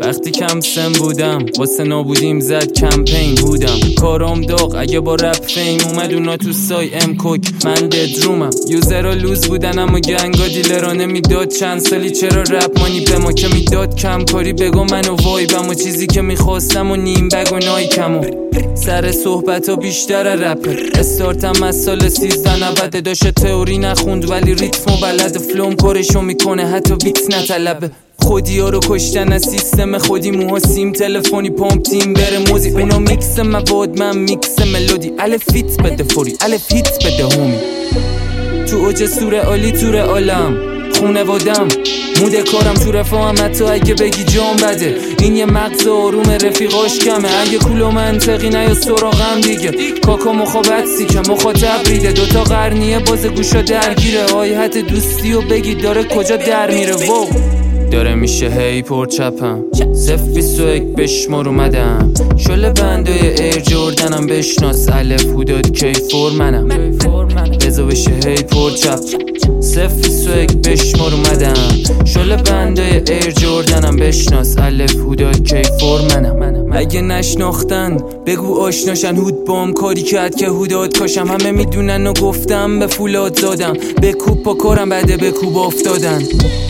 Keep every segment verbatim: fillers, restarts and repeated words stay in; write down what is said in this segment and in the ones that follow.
وقتی کم سن بودم واسه نابودیم زد کمپین بودم کارام داغ اگه با رپ فیم اومد اونا تو سای ام کوک من ددرومم یوزرها لوز بودن اما گنگا دیلرا نمیداد چند سالی چرا رپ مانی به ما که میداد کم کاری بگو من و وایبم و چیزی که میخواستم و نیم بگ و نایکم و سر صحبت ها بیشتر رپه استارتم از سال سیزده نوده داشته تئوری نخوند ولی ریتم و بلد فلوم کارشو میکنه حتی بیت نطلبه خودی ها رو کشتن از سیستم خودی موها سیم تلفنی پامپ تیم بره موزی اونا میکس مواد من میکس ملودی الف فیت بده فوری الف هیت بده هومی تو اوج سوره عالی توره عالم خونه وادم مود کارم تو رفاهم حتی اگه بگی جام بده این یه مغز آروم رفیقاش کمه اگه کول و منطقی نه یا سراغم دیگه کاکا مخابت سیکه مخاطب ریده دوتا قرنیه باز گوشا درگیره آیحت دوستی و بگی داره کجا در میره وو داره میشه هی پر چپم صف بیست و یک بشمار اومدم شله بندای ایر جوردنم بشناس الف هوداد کی فور منم بزا بشه هی پر چپ صف بیست و یک بشمار اومدم شله بندای ایر جوردنم بشناس الف هوداد کی فور منم اگه نشناختن بگو آشناشن هود بام کاری کرد که هوداد کاشم همه میدونن و گفتم به فولاد زادم به کوب پا کارم بعده به کوب افتادن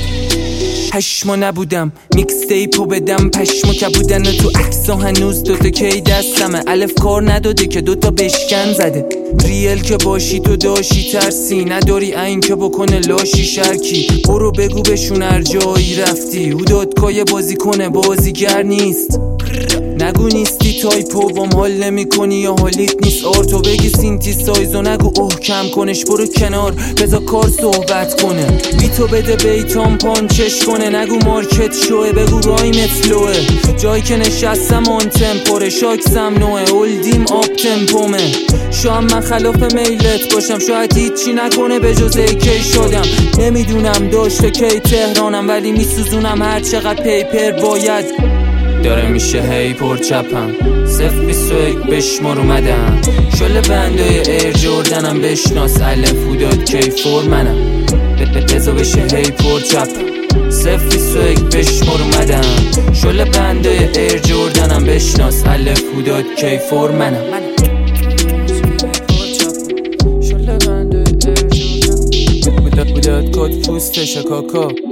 پشما نبودم میکس تیپو بدم پشما که بودن و تو عکسا هنوز دوتا کی دستمه الف کار نداده که دوتا بشکن زده ریل که باشی تو داشی ترسی نداری این که بکنه لاشی شرکی برو بگو بشون هر جایی رفتی هوداد کای بازی کنه بازیگر نیست نگو نیستی تایپو بام حال نمی کنی یا حالیت نیست آرتو بگی سینتی سایزو نگو اوه کم کنش برو کنار بذار کار صحبت کنه بیتو بده بیتام پانچش کنه نگو مارکت شوه بگو رایمت لوه جایی که نشستم آن تمپوره شاکسم نوه اولدیم آب تمپومه شاید من خلاف میلت باشم شاید هیچی نکنه به جز ایکی شدم نمیدونم داشته کی تهرانم ولی میسوزونم هر چقدر پیپر باید داره میشه هی پر چپم صف بیست و یک بشمار اومدم شله بندای ایر جوردنم بشناس الف هوداد کی فور منم بزا بشه هی پر چپم صف بیست و یک بشمار اومدم شله بندای ایر جوردنم بشناس الف هوداد کی فور منم شله بندای ایر جوردنم هوداد کد پوستش کاکا